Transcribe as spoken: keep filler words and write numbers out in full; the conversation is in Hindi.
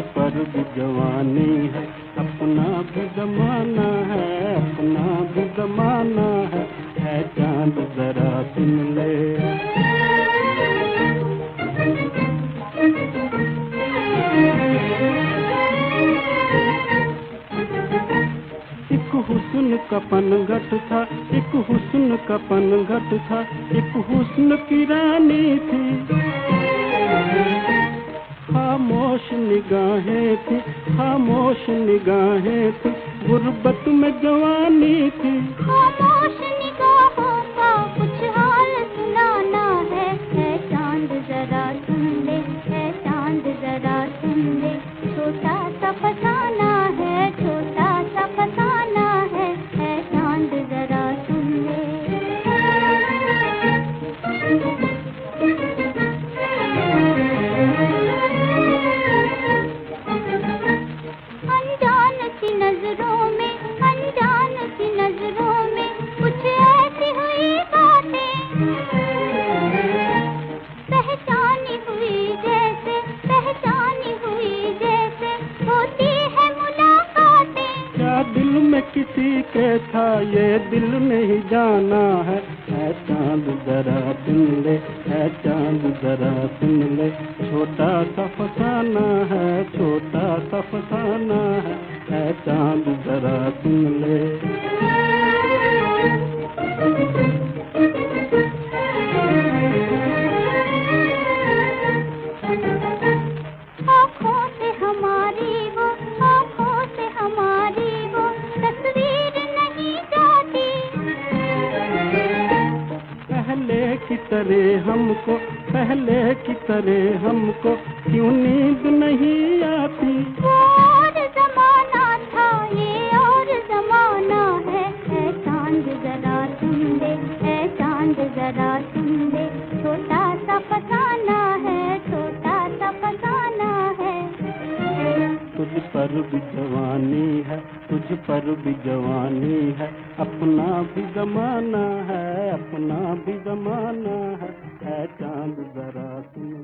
पर भी जवानी है, अपना भी जमाना है, अपना भी जमाना है, है चांद जरा सुन ले। एक हुस्न का पनघट था, एक हुस्न का पनघट था, एक हुस्न की रानी थी। खामोश निगाहें थी, खामोश निगाहें थी, गुर्बत में जवानी थी। खामोश निगाहों का कुछ हाल सुनाना है, है चांद जरा सुन ले, है चांद जरा सुन ले। छोटा सा फसाना है, छोटा सा फसाना है, है चांद जरा सुन ले। अनजान सी नजरों में, अनजान सी नजरों में कुछ ऐसी हुई बातें, पहचानी हुई जैसे, पहचानी हुई जैसे होती है मुलाकातें। क्या दिल में किसी के था ये दिल नहीं जाना है, है चांद जरा सुन ले, है चांद जरा सुन ले। छोटा सा फसाना है, छोटा सा फसाना है, है चांद जरा सुन ले। आँखों से हमारी वो, आँखों से हमारी वो तस्वीर नहीं जाती। पहले की तरह हमको, पहले की तरह हमको क्यों नींद नहीं आती। वो और जमाना था, ये और जमाना है, है चांद जरा सुन ले, है चांद जरा सुन ले। छोटा सा फसाना है, छोटा सा फसाना है। तुझ पर भी जवानी है, तुझ पर भी जवानी है, अपना भी जमाना है, अपना भी जमाना है, है चांद जरा सुन।